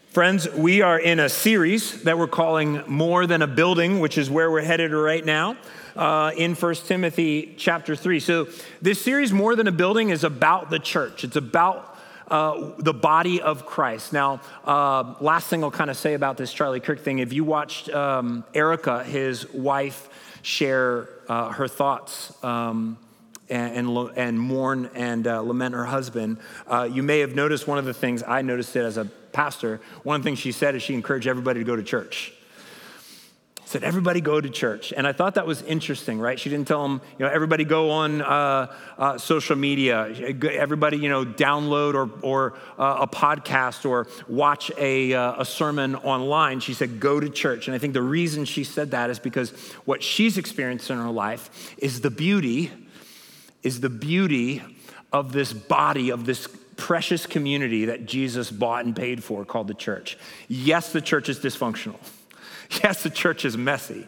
Friends, we are in a series that we're calling More Than a Building, which is where we're headed right now in 1 Timothy chapter 3. So this series, More Than a Building, is about the church. It's about the body of Christ. Now, last thing I'll kind of say about this Charlie Kirk thing, if you watched Erica, his wife, share her thoughts and mourn and lament her husband, you may have noticed one of the things, I noticed it as a pastor, one of the things she said is she encouraged everybody to go to church. Said, everybody go to church. And I thought that was interesting, right? She didn't tell them, everybody go on social media, everybody, download or a podcast or watch a sermon online. She said, go to church. And I think the reason she said that is because what she's experienced in her life is the beauty of this body, of this precious community that Jesus bought and paid for called the church. Yes, the church is dysfunctional. Yes, the church is messy.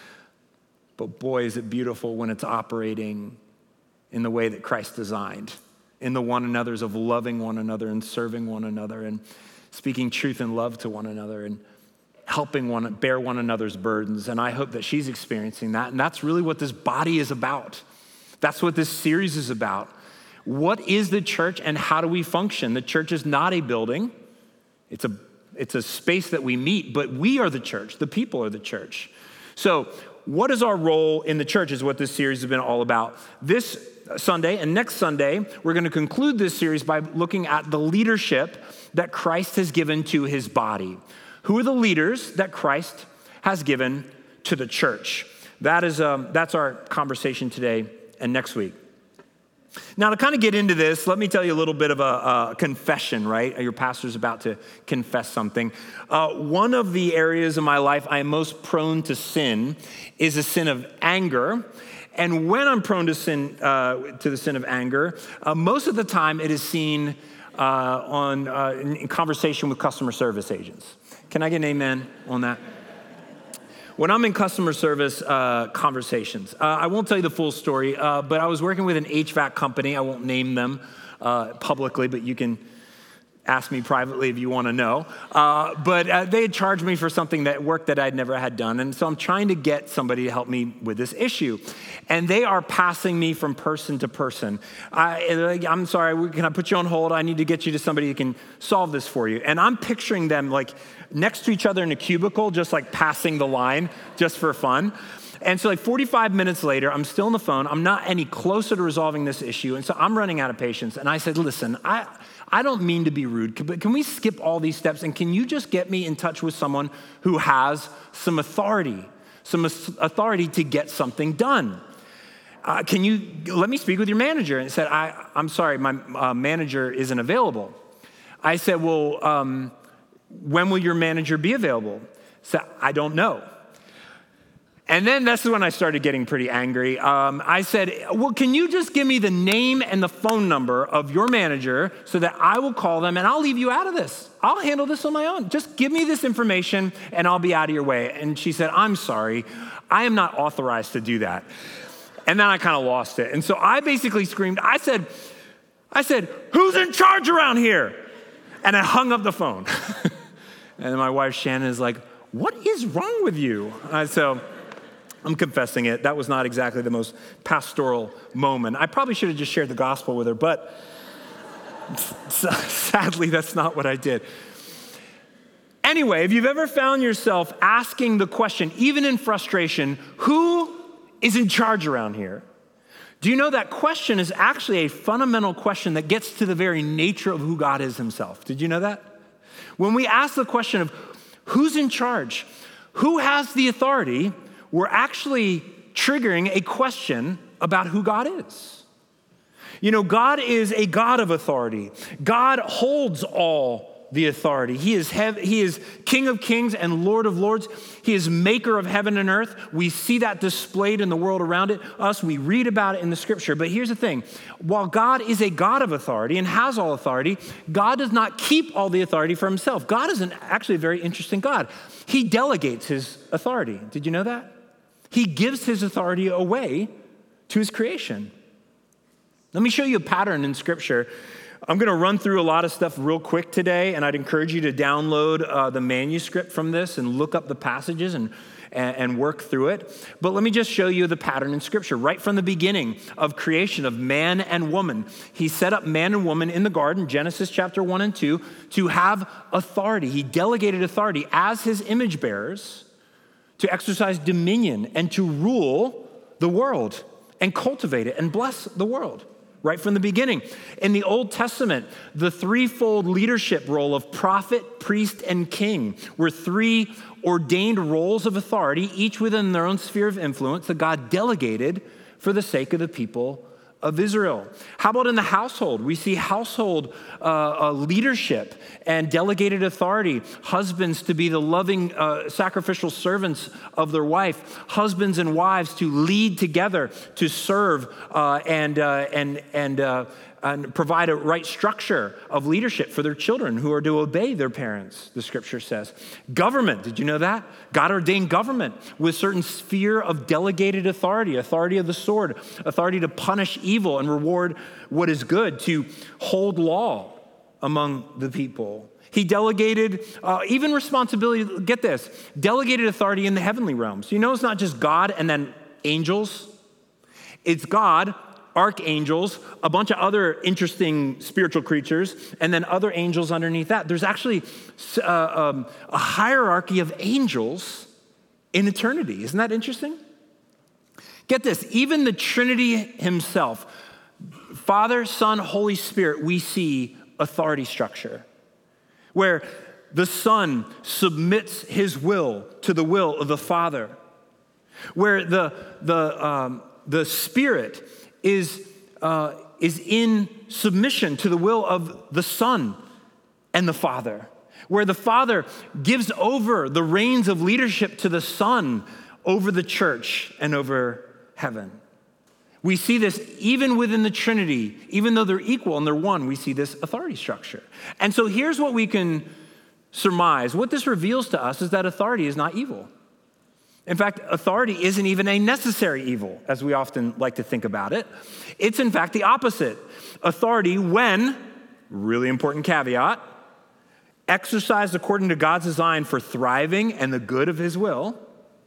But boy, is it beautiful when it's operating in the way that Christ designed, in the one another's of loving one another and serving one another and speaking truth and love to one another and helping bear one another's burdens. And I hope that she's experiencing that. And that's really what this body is about. That's what this series is about. What is the church and how do we function? The church is not a building. It's a space that we meet, but we are the church. The people are the church. So what is our role in the church is what this series has been all about. This Sunday and next Sunday, we're going to conclude this series by looking at the leadership that Christ has given to his body. Who are the leaders that Christ has given to the church? That's our conversation today and next week. Now, to kind of get into this, let me tell you a little bit of a confession, right? Your pastor's about to confess something. One of the areas of my life I am most prone to sin is a sin of anger. And when I'm prone to the sin of anger, most of the time it is seen in conversation with customer service agents. Can I get an amen on that? When I'm in customer service conversations, I won't tell you the full story, but I was working with an HVAC company. I won't name them publicly, but you can ask me privately if you want to know. But they had charged me for work that I'd never had done. And so I'm trying to get somebody to help me with this issue. And they are passing me from person to person. I'm sorry, can I put you on hold? I need to get you to somebody who can solve this for you. And I'm picturing them like next to each other in a cubicle, just like passing the line just for fun. And so like 45 minutes later, I'm still on the phone. I'm not any closer to resolving this issue. And so I'm running out of patience. And I said, listen, I don't mean to be rude, but can we skip all these steps? And can you just get me in touch with someone who has some authority to get something done? Let me speak with your manager? And he said, I'm sorry, my manager isn't available. I said, well, when will your manager be available? He said, I don't know. And then this is when I started getting pretty angry. I said, well, can you just give me the name and the phone number of your manager so that I will call them and I'll leave you out of this. I'll handle this on my own. Just give me this information and I'll be out of your way. And she said, I'm sorry, I am not authorized to do that. And then I kind of lost it. And so I basically screamed, I said, who's in charge around here? And I hung up the phone. And my wife, Shannon, is like, what is wrong with you? So I'm confessing it. That was not exactly the most pastoral moment. I probably should have just shared the gospel with her, but sadly, that's not what I did. Anyway, if you've ever found yourself asking the question, even in frustration, who is in charge around here? Do you know that question is actually a fundamental question that gets to the very nature of who God is himself? Did you know that? When we ask the question of who's in charge, who has the authority, we're actually triggering a question about who God is. God is a God of authority. God holds all the authority. He is King of kings and Lord of lords. He is maker of heaven and earth. We see that displayed in the world around us. We read about it in the scripture. But here's the thing. While God is a God of authority and has all authority, God does not keep all the authority for himself. God is actually a very interesting God. He delegates his authority. Did you know that? He gives his authority away to his creation. Let me show you a pattern in scripture I'm going to run through a lot of stuff real quick today, and I'd encourage you to download the manuscript from this and look up the passages and work through it. But let me just show you the pattern in Scripture. Right from the beginning of creation of man and woman, he set up man and woman in the garden, Genesis chapter 1 and 2, to have authority. He delegated authority as his image bearers to exercise dominion and to rule the world and cultivate it and bless the world. Right from the beginning. In the Old Testament, the threefold leadership role of prophet, priest, and king were three ordained roles of authority, each within their own sphere of influence that God delegated for the sake of the people of Israel. How about in the household? We see household leadership and delegated authority. Husbands to be the loving, sacrificial servants of their wife. Husbands and wives to lead together to serve and provide a right structure of leadership for their children who are to obey their parents, the scripture says. Government, did you know that? God ordained government with certain sphere of delegated authority of the sword, authority to punish evil and reward what is good, to hold law among the people. He delegated even responsibility, get this, delegated authority in the heavenly realms. You know, it's not just God and then angels. It's God, archangels, a bunch of other interesting spiritual creatures, and then other angels underneath that. There's actually a hierarchy of angels in eternity. Isn't that interesting? Get this, even the Trinity himself, Father, Son, Holy Spirit, we see authority structure where the Son submits his will to the will of the Father, where the Spirit is in submission to the will of the Son and the Father, where the Father gives over the reins of leadership to the Son over the church and over heaven. We see this even within the Trinity, even though they're equal and they're one, we see this authority structure. And so here's what we can surmise. What this reveals to us is that authority is not evil. In fact, authority isn't even a necessary evil, as we often like to think about it. It's in fact the opposite. Authority, when, really important caveat, exercised according to God's design for thriving and the good of his will,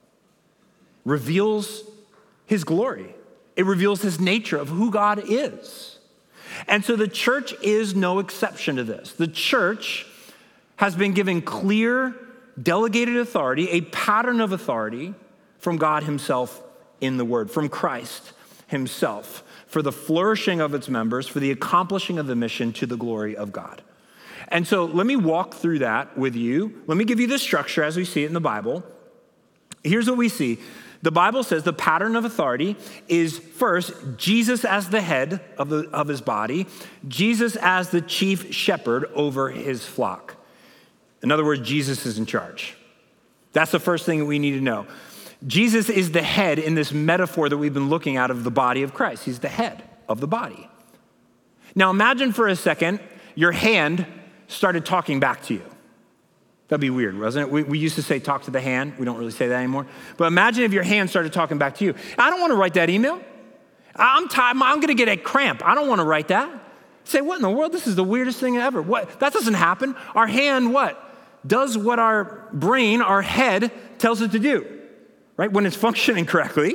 reveals his glory. It reveals his nature of who God is. And so the church is no exception to this. The church has been given clear, delegated authority, a pattern of authority from God himself in the Word, from Christ himself, for the flourishing of its members, for the accomplishing of the mission to the glory of God. And so let me walk through that with you. Let me give you the structure as we see it in the Bible. Here's what we see. The Bible says the pattern of authority is first, Jesus as the head of his body, Jesus as the chief shepherd over his flock. In other words, Jesus is in charge. That's the first thing that we need to know. Jesus is the head in this metaphor that we've been looking at of the body of Christ. He's the head of the body. Now imagine for a second your hand started talking back to you. That'd be weird, wasn't it? We used to say talk to the hand. We don't really say that anymore. But imagine if your hand started talking back to you. I don't want to write that email. I'm tired. I'm going to get a cramp. I don't want to write that. Say, what in the world? This is the weirdest thing ever. What? That doesn't happen. Our hand, what? Does what our brain, our head, tells it to do, right? When it's functioning correctly.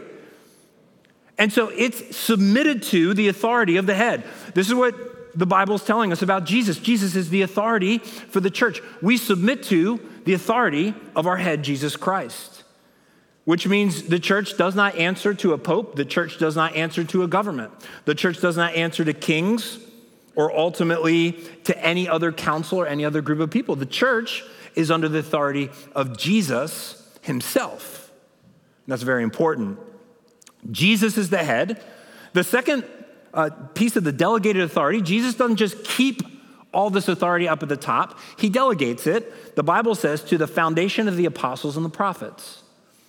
And so it's submitted to the authority of the head. This is what the Bible's telling us about Jesus. Jesus is the authority for the church. We submit to the authority of our head, Jesus Christ, which means the church does not answer to a pope. The church does not answer to a government. The church does not answer to kings or ultimately to any other council or any other group of people. The church is under the authority of Jesus himself. And that's very important. Jesus is the head. The second piece of the delegated authority, Jesus doesn't just keep all this authority up at the top. He delegates it, the Bible says, to the foundation of the apostles and the prophets.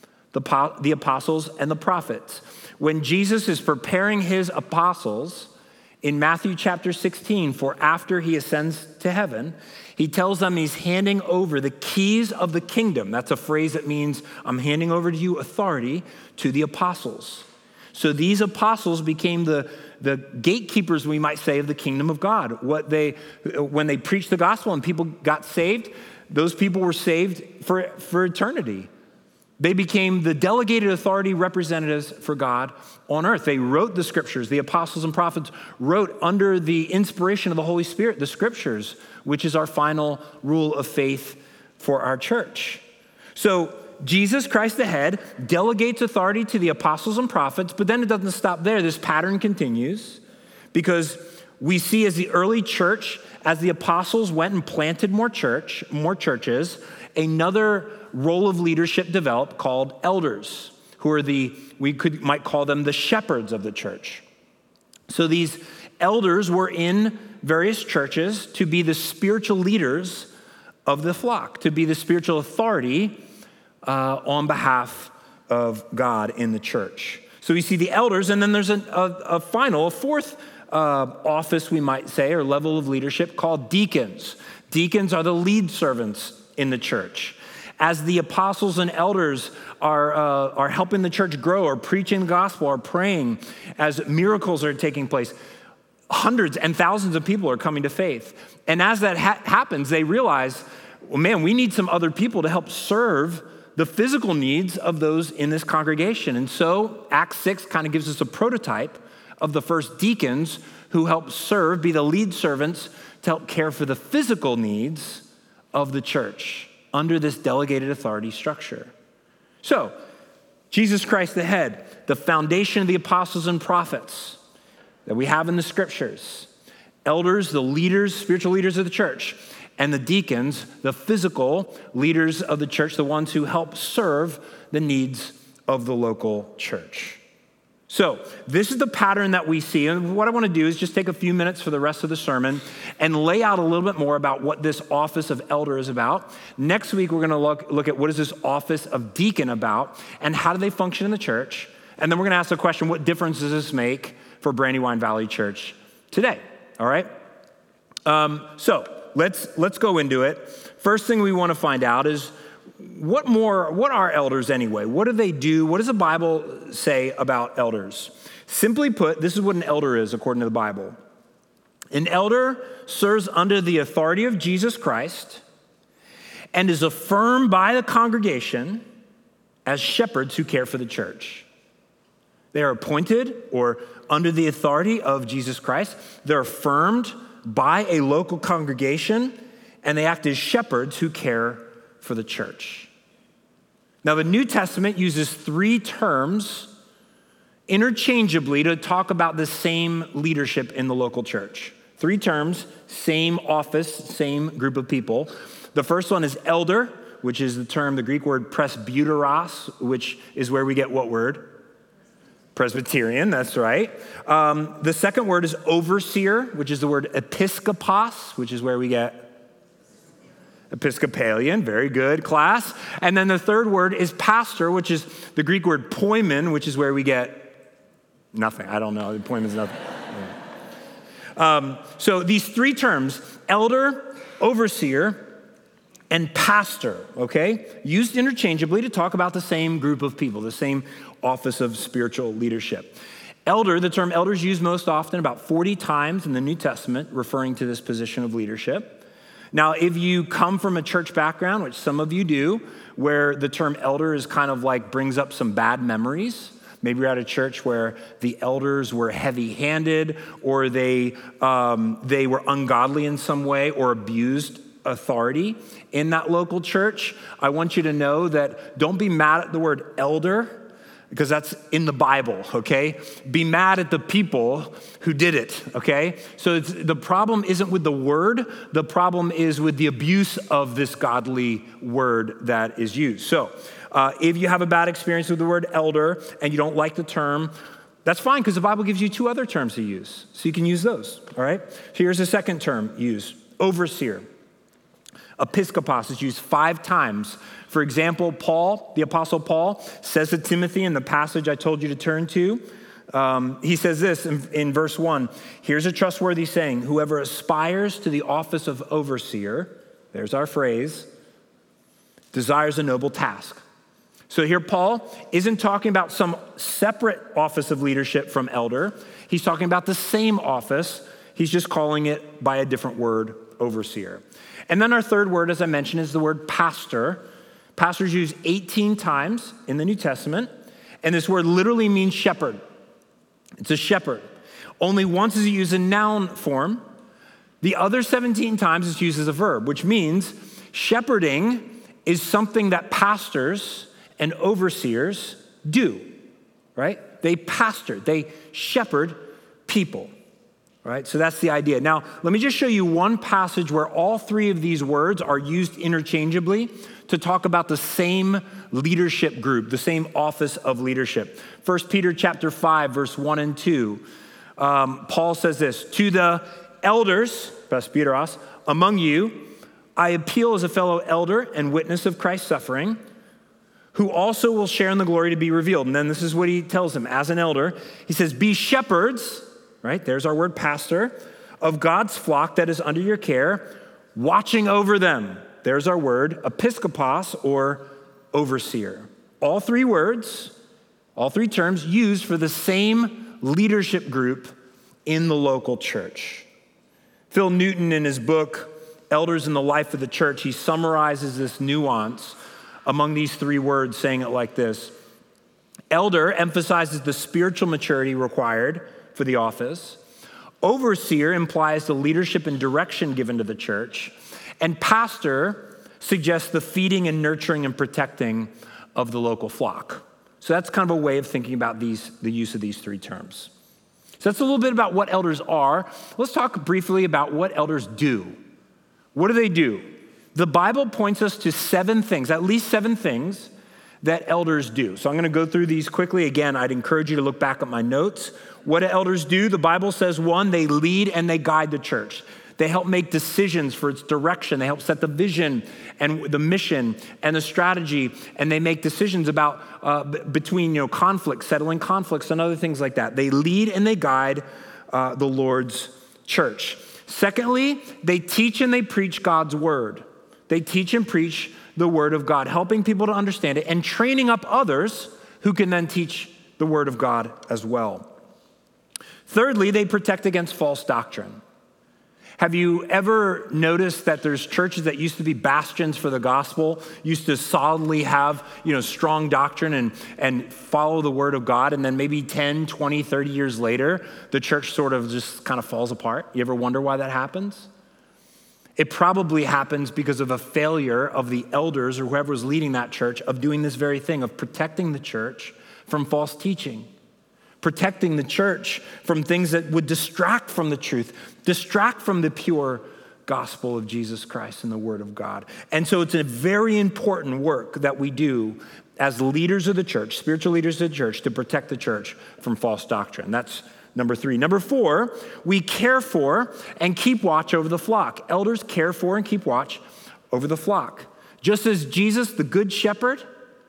The apostles and the prophets. When Jesus is preparing his apostles in Matthew chapter 16 for after he ascends to heaven, he tells them he's handing over the keys of the kingdom. That's a phrase that means I'm handing over to you authority to the apostles. So these apostles became the the gatekeepers, we might say, of the kingdom of God. When they preached the gospel and people got saved, those people were saved for eternity. They became the delegated authority representatives for God on earth. They wrote the scriptures. The apostles and prophets wrote under the inspiration of the Holy Spirit the scriptures, which is our final rule of faith for our church. So Jesus Christ the head delegates authority to the apostles and prophets, but then it doesn't stop there. This pattern continues because we see as the early church, as the apostles went and planted more churches, another role of leadership developed called elders, who are might call them the shepherds of the church. So these elders were in various churches to be the spiritual leaders of the flock, to be the spiritual authority on behalf of God in the church. So we see the elders, and then there's a fourth office, we might say, or level of leadership called deacons. Deacons are the lead servants in the church. As the apostles and elders are helping the church grow, or preaching the gospel, or praying, as miracles are taking place, hundreds and thousands of people are coming to faith. And as that happens, they realize, well, man, we need some other people to help serve the physical needs of those in this congregation. And so Acts 6 kind of gives us a prototype of the first deacons who help serve, be the lead servants to help care for the physical needs of the church under this delegated authority structure. So, Jesus Christ the head, the foundation of the apostles and prophets that we have in the scriptures, elders, the leaders, spiritual leaders of the church, and the deacons, the physical leaders of the church, the ones who help serve the needs of the local church. So this is the pattern that we see. And what I want to do is just take a few minutes for the rest of the sermon and lay out a little bit more about what this office of elder is about. Next week, we're going to look at what is this office of deacon about and how do they function in the church. And then we're going to ask the question, what difference does this make for Brandywine Valley Church today? All right? So let's go into it. First thing we want to find out is, what are elders anyway? What do they do? What does the Bible say about elders? Simply put, this is what an elder is according to the Bible. An elder serves under the authority of Jesus Christ and is affirmed by the congregation as shepherds who care for the church. They are appointed or under the authority of Jesus Christ. They're affirmed by a local congregation, and they act as shepherds who care for the church. Now, the New Testament uses three terms interchangeably to talk about the same leadership in the local church. Three terms, same office, same group of people. The first one is elder, which is the Greek word presbyteros, which is where we get what word? Presbyterian, that's right. The second word is overseer, which is the word episkopos, which is where we get Episcopalian. Very good, class. And then the third word is pastor, which is the Greek word poimen, which is where we get nothing. I don't know. Poimen's nothing. Yeah. So these three terms, elder, overseer, and pastor, okay, used interchangeably to talk about the same group of people, the same office of spiritual leadership. Elder, the term elder is used most often, about 40 times in the New Testament, referring to this position of leadership. Now, if you come from a church background, which some of you do, where the term elder is kind of like brings up some bad memories, maybe you're at a church where the elders were heavy-handed, or they were ungodly in some way, or abused authority in that local church, I want you to know that don't be mad at the word elder, because that's in the Bible, okay? Be mad at the people who did it, okay? So the problem isn't with the word. The problem is with the abuse of this godly word that is used. So if you have a bad experience with the word elder and you don't like the term, that's fine, because the Bible gives you two other terms to use. So you can use those, all right? So here's the second term used, overseer. Episkopos is used 5 times. For example, Paul, the Apostle Paul, says to Timothy in the passage I told you to turn to, he says this in verse 1, here's a trustworthy saying, whoever aspires to the office of overseer, there's our phrase, desires a noble task. So here Paul isn't talking about some separate office of leadership from elder. He's talking about the same office. He's just calling it by a different word, overseer. And then our third word, as I mentioned, is the word pastor. Pastor's used 18 times in the New Testament, and this word literally means shepherd. It's a shepherd. Only once is it used in noun form. The other 17 times it's used as a verb, which means shepherding is something that pastors and overseers do, right? They pastor, they shepherd people, right? So that's the idea. Now, let me just show you one passage where all three of these words are used interchangeably to talk about the same leadership group, the same office of leadership. 1 Peter chapter 5, verse 1 and 2. Paul says this, to the elders, presbyteros, among you, I appeal as a fellow elder and witness of Christ's suffering, who also will share in the glory to be revealed. And then this is what he tells them as an elder. He says, be shepherds, right? There's our word pastor, of God's flock that is under your care, watching over them. There's our word episkopos, or overseer. All three words, all three terms used for the same leadership group in the local church. Phil Newton, in his book, Elders in the Life of the Church, he summarizes this nuance among these three words, saying it like this. Elder emphasizes the spiritual maturity required for the office. Overseer implies the leadership and direction given to the church. And pastor suggests the feeding and nurturing and protecting of the local flock. So that's kind of a way of thinking about the use of these three terms. So that's a little bit about what elders are. Let's talk briefly about what elders do. What do they do? The Bible points us to 7 things, at least 7 things that elders do. So I'm going to go through these quickly. Again, I'd encourage you to look back at my notes. What do elders do? The Bible says, 1, they lead and they guide the church. They help make decisions for its direction. They help set the vision and the mission and the strategy, and they make decisions about between conflicts, settling conflicts, and other things like that. They lead and they guide the Lord's church. Secondly, they teach and they preach God's word. They teach and preach the word of God, helping people to understand it and training up others who can then teach the word of God as well. Thirdly, they protect against false doctrine. Have you ever noticed that there's churches that used to be bastions for the gospel, used to solidly have, strong doctrine and follow the word of God, and then maybe 10, 20, 30 years later, the church sort of just kind of falls apart? You ever wonder why that happens? It probably happens because of a failure of the elders or whoever was leading that church of doing this very thing, of protecting the church from false teaching. Protecting the church from things that would distract from the truth, distract from the pure gospel of Jesus Christ and the word of God. And so it's a very important work that we do as leaders of the church, spiritual leaders of the church, to protect the church from false doctrine. That's number 3. Number 4, we care for and keep watch over the flock. Elders care for and keep watch over the flock. Just as Jesus, the good shepherd,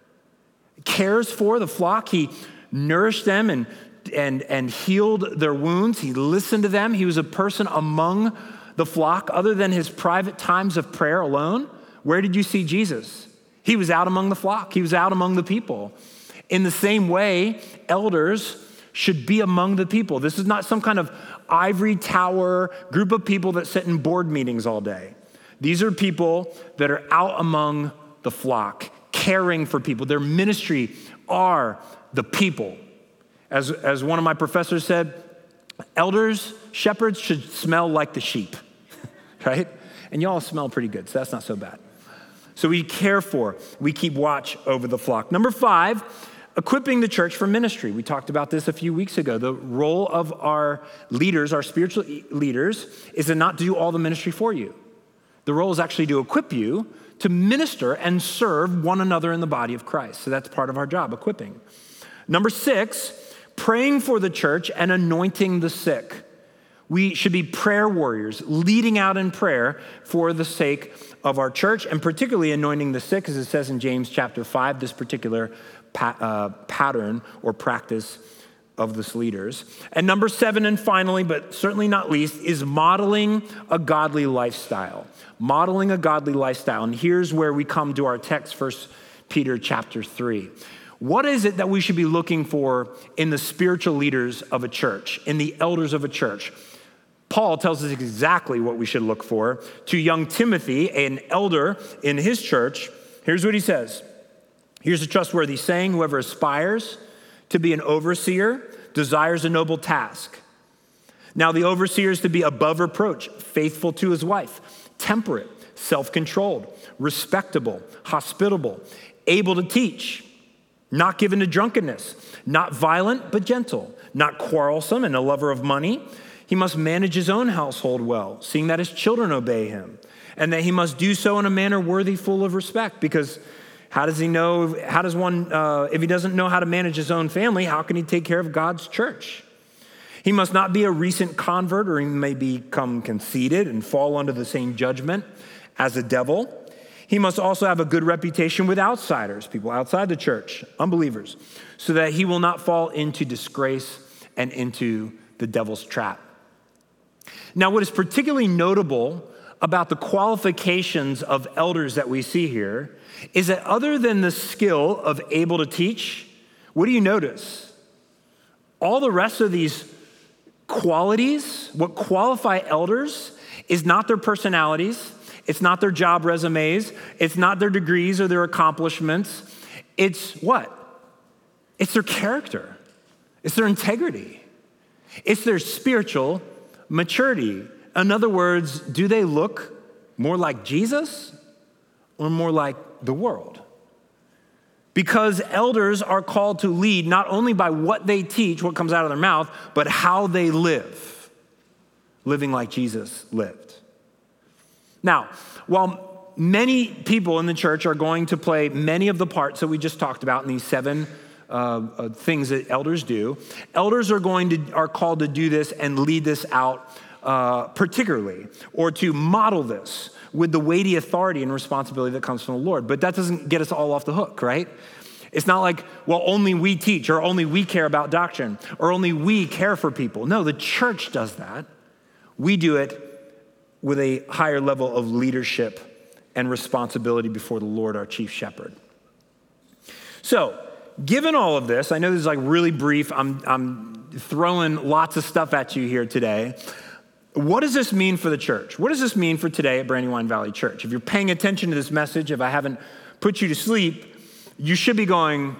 cares for the flock, he nourished them and healed their wounds. He listened to them. He was a person among the flock other than his private times of prayer alone. Where did you see Jesus? He was out among the flock. He was out among the people. In the same way, elders should be among the people. This is not some kind of ivory tower group of people that sit in board meetings all day. These are people that are out among the flock, caring for people. Their ministry are the people. As one of my professors said, elders, shepherds should smell like the sheep, right? And y'all smell pretty good, so that's not so bad. So we care for, we keep watch over the flock. Number 5, equipping the church for ministry. We talked about this a few weeks ago. The role of our leaders, our spiritual leaders, is to not do all the ministry for you. The role is actually to equip you to minister and serve one another in the body of Christ. So that's part of our job, equipping. Number 6, praying for the church and anointing the sick. We should be prayer warriors, leading out in prayer for the sake of our church, and particularly anointing the sick, as it says in James chapter 5, this particular pattern or practice of the leaders. And number 7, and finally, but certainly not least, is modeling a godly lifestyle. Modeling a godly lifestyle. And here's where we come to our text, 1 Peter chapter 3. What is it that we should be looking for in the spiritual leaders of a church, in the elders of a church? Paul tells us exactly what we should look for. To young Timothy, an elder in his church, here's what he says. Here's a trustworthy saying: whoever aspires to be an overseer desires a noble task. Now the overseer is to be above reproach, faithful to his wife, temperate, self-controlled, respectable, hospitable, able to teach, not given to drunkenness, not violent but gentle, not quarrelsome and a lover of money. He must manage his own household well, seeing that his children obey him, and that he must do so in a manner worthy, full of respect. Because how does one, if he doesn't know how to manage his own family, how can he take care of God's church? He must not be a recent convert, or he may become conceited and fall under the same judgment as the devil. He must also have a good reputation with outsiders, people outside the church, unbelievers, so that he will not fall into disgrace and into the devil's trap. Now, what is particularly notable about the qualifications of elders that we see here is that other than the skill of able to teach, what do you notice? All the rest of these qualities, what qualify elders, is not their personalities, it's not their job resumes, it's not their degrees or their accomplishments. It's what? It's their character. It's their integrity. It's their spiritual maturity. In other words, do they look more like Jesus or more like the world? Because elders are called to lead not only by what they teach, what comes out of their mouth, but how they live, living like Jesus lived. Now, while many people in the church are going to play many of the parts that we just talked about in these 7 things that elders do, elders are called to do this and lead this out particularly, or to model this with the weighty authority and responsibility that comes from the Lord. But that doesn't get us all off the hook, right? It's not like, well, only we teach, or only we care about doctrine, or only we care for people. No, the church does that. We do it with a higher level of leadership and responsibility before the Lord, our chief shepherd. So, given all of this, I know this is like really brief. I'm throwing lots of stuff at you here today. What does this mean for the church? What does this mean for today at Brandywine Valley Church? If you're paying attention to this message, if I haven't put you to sleep, you should be going,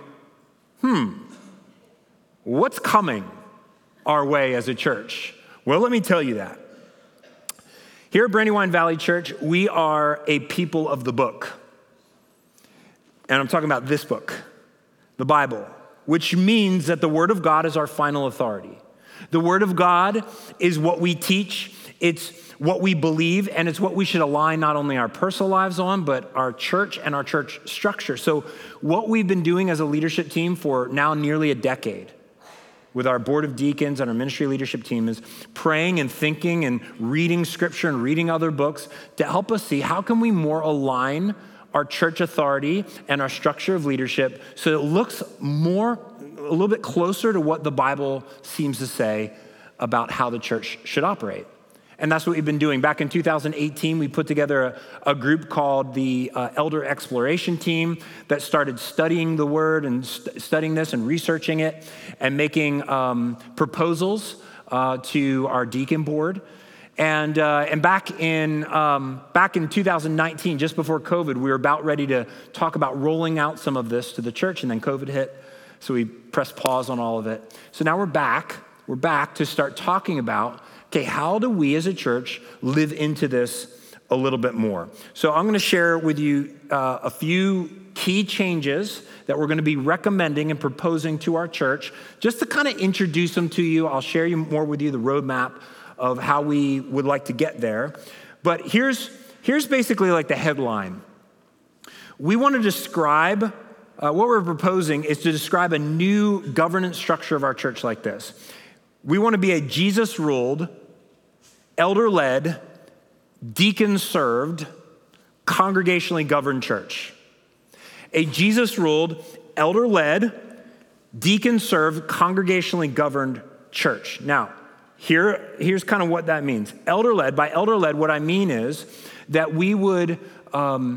what's coming our way as a church? Well, let me tell you that. Here at Brandywine Valley Church, we are a people of the book. And I'm talking about this book, the Bible, which means that the Word of God is our final authority. The Word of God is what we teach, it's what we believe, and it's what we should align not only our personal lives on, but our church and our church structure. So what we've been doing as a leadership team for now nearly a decade with our board of deacons and our ministry leadership team is praying and thinking and reading scripture and reading other books to help us see how can we more align our church authority and our structure of leadership so it looks a little bit closer to what the Bible seems to say about how the church should operate. And that's what we've been doing. Back in 2018, we put together a group called the Elder Exploration Team that started studying the Word and studying this and researching it and making proposals to our deacon board. And back in 2019, just before COVID, we were about ready to talk about rolling out some of this to the church, and then COVID hit, so we pressed pause on all of it. So now we're back to start talking about, okay, how do we as a church live into this a little bit more? So I'm going to share with you a few key changes that we're going to be recommending and proposing to our church, just to kind of introduce them to you. I'll share more with you the roadmap of how we would like to get there. But here's basically like the headline. We want to describe, what we're proposing is to describe a new governance structure of our church like this. We want to be a Jesus-ruled, elder-led, deacon-served, congregationally governed church. A Jesus-ruled, elder-led, deacon-served, congregationally governed church. Now, here's kind of what that means. Elder-led, by elder-led, what I mean is that we would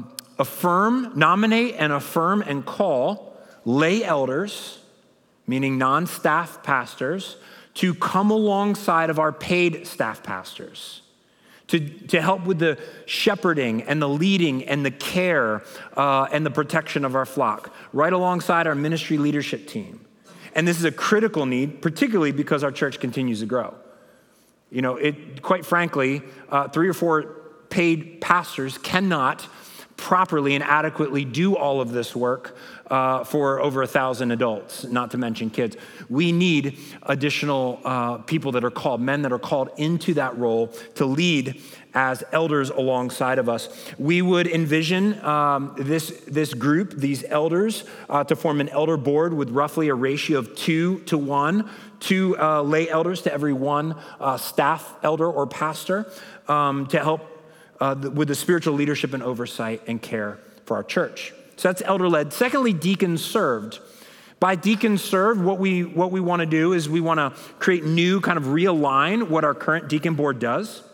nominate and affirm and call lay elders, meaning non-staff pastors, to come alongside of our paid staff pastors, to help with the shepherding and the leading and the care and the protection of our flock, right alongside our ministry leadership team. And this is a critical need, particularly because our church continues to grow. You know, quite frankly, 3 or 4 paid pastors cannot properly and adequately do all of this work for over 1,000 adults, not to mention kids. We need additional people that are called, men that are called into that role to lead as elders alongside of us. We would envision this group, these elders, to form an elder board with roughly a ratio of 2 to 1, 2 lay elders to every 1 staff elder or pastor, to help with the spiritual leadership and oversight and care for our church. So that's elder-led. Secondly, deacons served. By deacons served, what we want to do is we want to create new, kind of realign what our current deacon board does.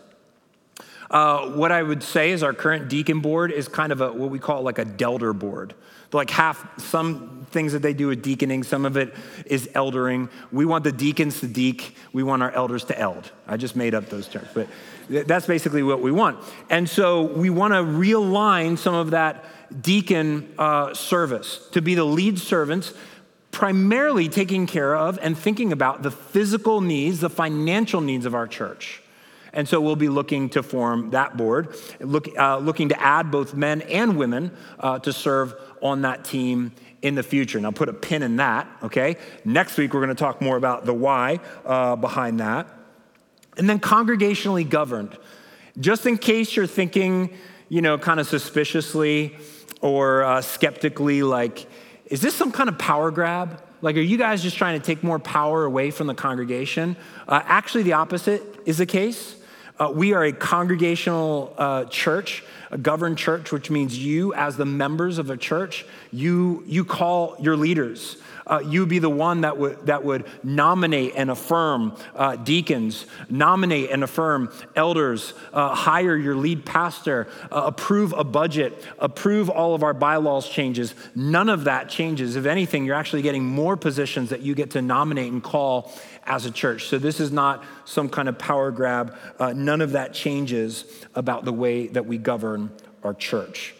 What I would say is our current deacon board is kind of what we call like a delder board. Like some things that they do with deaconing, some of it is eldering. We want the deacons to deek. We want our elders to eld. I just made up those terms, but that's basically what we want. And so we want to realign some of that deacon service to be the lead servants, primarily taking care of and thinking about the physical needs, the financial needs of our church. And so we'll be looking to form that board, looking to add both men and women to serve on that team in the future. Now put a pin in that, okay? Next week, we're going to talk more about the why behind that. And then congregationally governed. Just in case you're thinking, kind of suspiciously or skeptically, like, is this some kind of power grab? Like, are you guys just trying to take more power away from the congregation? Actually, the opposite is the case. We are a congregational church, a governed church, which means you, as the members of a church, you call your leaders. You be the one that would nominate and affirm deacons, nominate and affirm elders, hire your lead pastor, approve a budget, approve all of our bylaws changes. None of that changes. If anything, you're actually getting more positions that you get to nominate and call as a church. So this is not some kind of power grab. None of that changes about the way that we govern our church.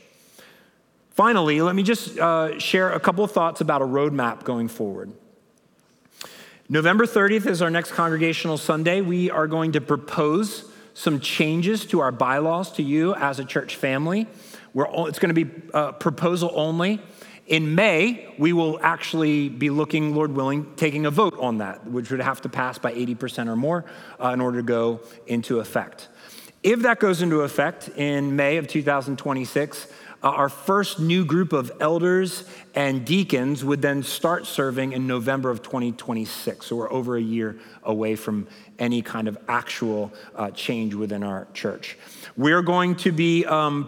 Finally, let me just share a couple of thoughts about a roadmap going forward. November 30th is our next Congregational Sunday. We are going to propose some changes to our bylaws to you as a church family. It's going to be proposal only. In May, we will actually be looking, Lord willing, taking a vote on that, which would have to pass by 80% or more in order to go into effect. If that goes into effect in May of 2026, our first new group of elders and deacons would then start serving in November of 2026. So we're over a year away from any kind of actual change within our church. We're going to be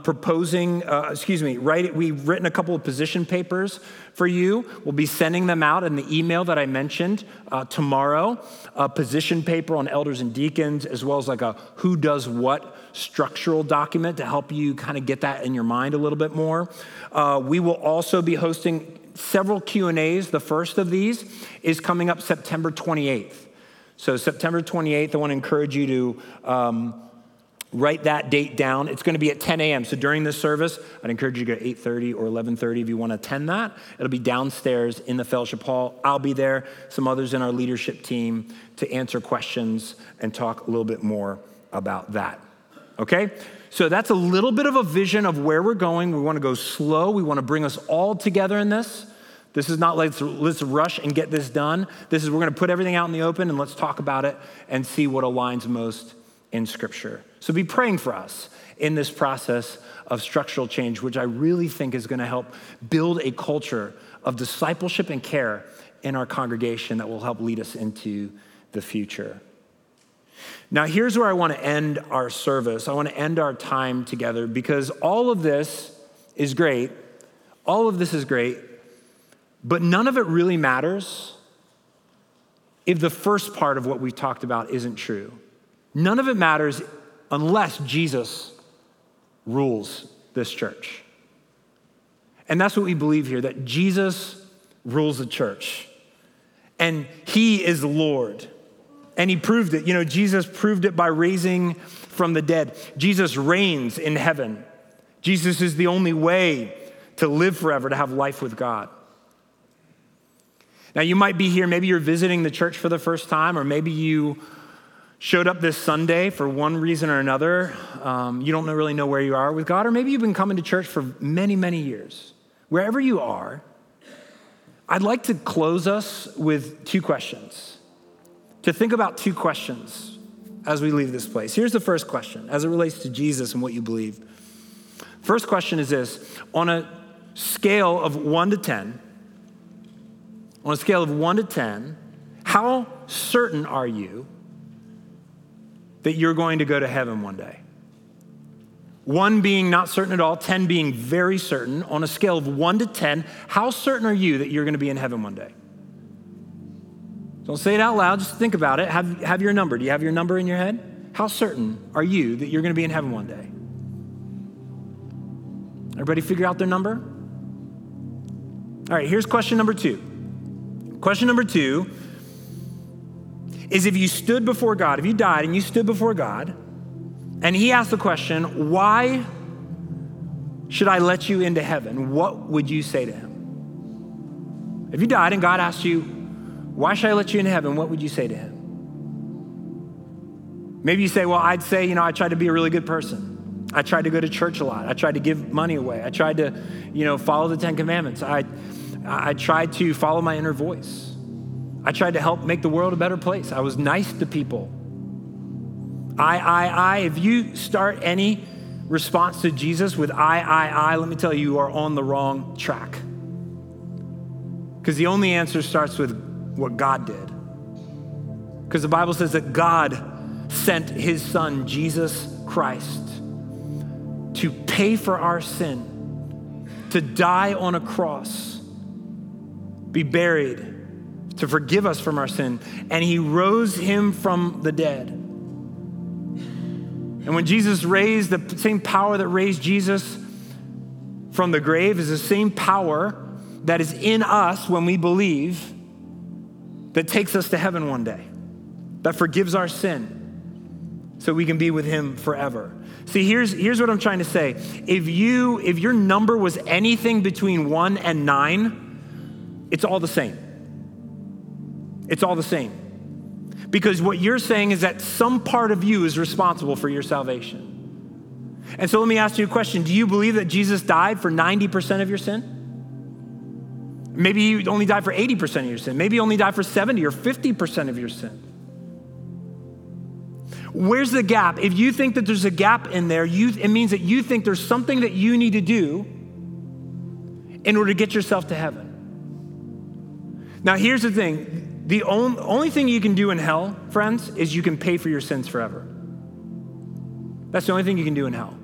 we've written a couple of position papers for you. We'll be sending them out in the email that I mentioned tomorrow, a position paper on elders and deacons, as well as like a who does what structural document to help you kind of get that in your mind a little bit more. We will also be hosting several Q&As. The first of these is coming up September 28th. So September 28th, I want to encourage you to write that date down. It's going to be at 10 a.m. So during this service, I'd encourage you to go 8:30 or 11:30 if you want to attend that. It'll be downstairs in the fellowship hall. I'll be there, some others in our leadership team, to answer questions and talk a little bit more about that. Okay? So that's a little bit of a vision of where we're going. We want to go slow. We want to bring us all together in this. This is not like let's rush and get this done. This is we're going to put everything out in the open and let's talk about it and see what aligns most in Scripture. So be praying for us in this process of structural change, which I really think is going to help build a culture of discipleship and care in our congregation that will help lead us into the future. Now, here's where I want to end our service. I want to end our time together because all of this is great. All of this is great, but none of it really matters if the first part of what we've talked about isn't true. None of it matters unless Jesus rules this church. And that's what we believe here, that Jesus rules the church. And he is Lord. And he proved it. Jesus proved it by raising from the dead. Jesus reigns in heaven. Jesus is the only way to live forever, to have life with God. Now, you might be here, maybe you're visiting the church for the first time, or maybe you showed up this Sunday for one reason or another. You don't really know where you are with God, or maybe you've been coming to church for many, many years. Wherever you are, I'd like to close us with two questions, to think about two questions as we leave this place. Here's the first question as it relates to Jesus and what you believe. First question is this: on a scale of 1 to 10, how certain are you that you're going to go to heaven one day? 1 being not certain at all, 10 being very certain. On a scale of 1 to 10, how certain are you that you're going to be in heaven one day? Don't say it out loud, just think about it. Have your number. Do you have your number in your head? How certain are you that you're going to be in heaven one day? Everybody figure out their number? All right, here's question number 2. Question number 2 is, if you stood before God, if you died and you stood before God, and he asked the question, why should I let you into heaven? What would you say to him? If you died and God asked you, why should I let you into heaven? What would you say to him? Maybe you say, well, I'd say, I tried to be a really good person. I tried to go to church a lot. I tried to give money away. I tried to, follow the 10 Commandments. I tried to follow my inner voice. I tried to help make the world a better place. I was nice to people. If you start any response to Jesus with let me tell you are on the wrong track. Because the only answer starts with what God did. Because the Bible says that God sent his son, Jesus Christ, to pay for our sin, to die on a cross, be buried, to forgive us from our sin, and he rose him from the dead. And when Jesus raised, the same power that raised Jesus from the grave is the same power that is in us when we believe, that takes us to heaven one day, that forgives our sin so we can be with him forever. See, here's what I'm trying to say. If your number was anything between 1 and 9, it's all the same. It's all the same. Because what you're saying is that some part of you is responsible for your salvation. And so let me ask you a question. Do you believe that Jesus died for 90% of your sin? Maybe he only died for 80% of your sin. Maybe he only died for 70 or 50% of your sin. Where's the gap? If you think that there's a gap in there, it means that you think there's something that you need to do in order to get yourself to heaven. Now, here's the thing. The only thing you can do in hell, friends, is you can pay for your sins forever. That's the only thing you can do in hell.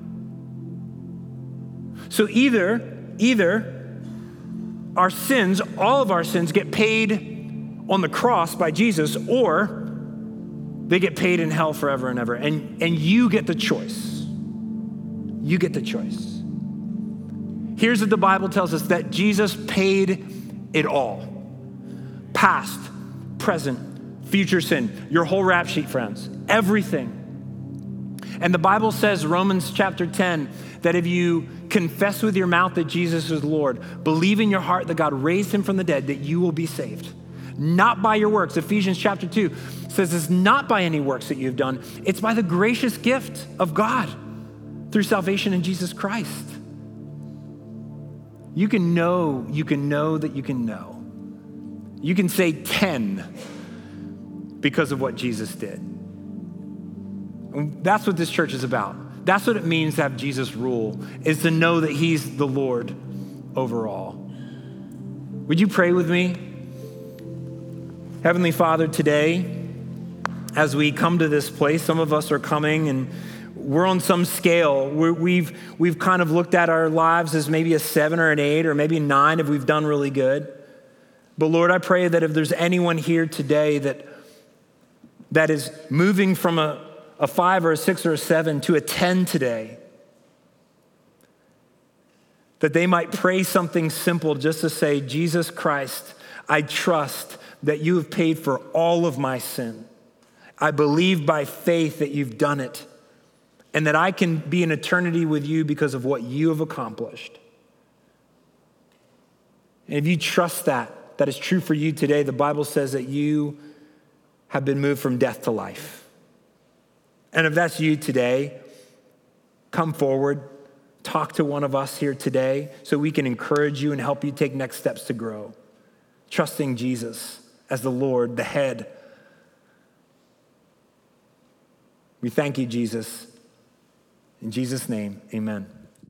So either our sins, all of our sins, get paid on the cross by Jesus, or they get paid in hell forever and ever. And you get the choice. You get the choice. Here's what the Bible tells us, that Jesus paid it all. Past, present, future sin, your whole rap sheet, friends, everything. And the Bible says, Romans chapter 10, that if you confess with your mouth that Jesus is Lord, believe in your heart that God raised him from the dead, that you will be saved. Not by your works. Ephesians chapter 2 says it's not by any works that you've done. It's by the gracious gift of God through salvation in Jesus Christ. You can know that you can know. You can say 10 because of what Jesus did. And that's what this church is about. That's what it means to have Jesus rule, is to know that he's the Lord over all. Would you pray with me? Heavenly Father, today, as we come to this place, some of us are coming and we're on some scale. We've kind of looked at our lives as maybe a 7 or an 8 or maybe 9 if we've done really good. But Lord, I pray that if there's anyone here today that is moving from a 5 or a 6 or a 7 to a 10 today, that they might pray something simple just to say, Jesus Christ, I trust that you have paid for all of my sin. I believe by faith that you've done it and that I can be in eternity with you because of what you have accomplished. And if you trust that is true for you today, the Bible says that you have been moved from death to life. And if that's you today, come forward, talk to one of us here today so we can encourage you and help you take next steps to grow, trusting Jesus as the Lord, the head. We thank you, Jesus. In Jesus' name, amen.